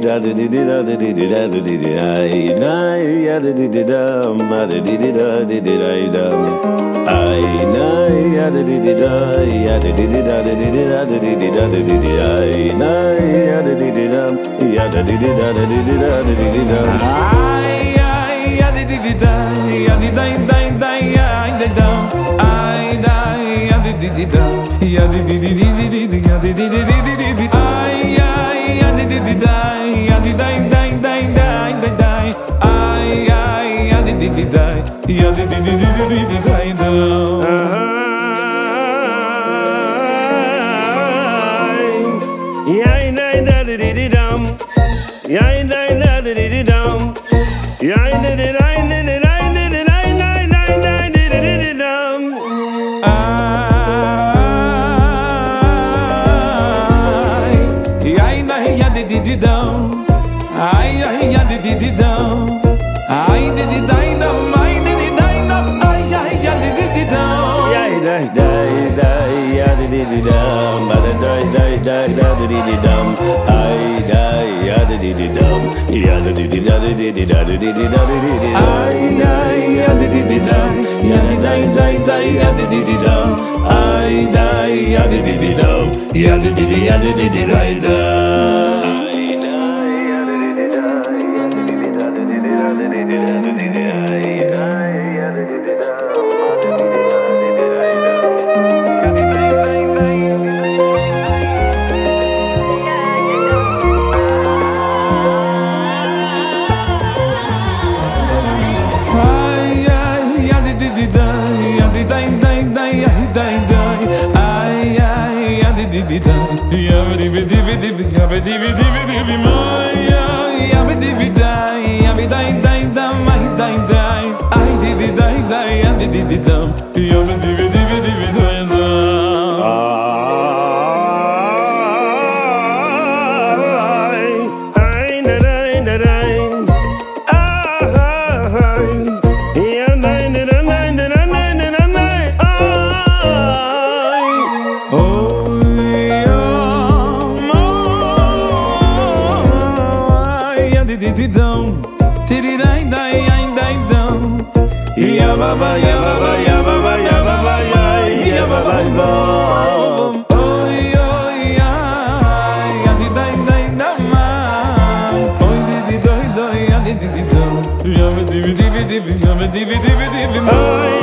da di di da di di da di di ai dai ya di di da ma di di da di di dai da ai dai ya di di da ya di di da di di da di di da di di ai dai ya di di da ya di di da di di da di di da ai ai ya di di da ya di dai dai dai ai dai da ai dai ya di di da ya di di di di ya di di di di ai ai ya di di da ya di dai dai dai dai dai ai ai ya di di da ya di di di dai da ya dai da di di dum ya dai da di di dum ya dai da dai di dum ai ai ya di dum ai di dai dum ai di dai dum ai ai ya di dum ya dai dai dai ya di dum ba dai dai dai da di dum ai dai ya di dum ya di da di da di da ai ai ya di dum ya di dai dai dai ya di dum ai dai ya di dum ya di dai dum ya baba ya baba ya baba ya baba ya baba oi oi ya di dai dai da ma oi di doi doi ya di dum ya di di ya di di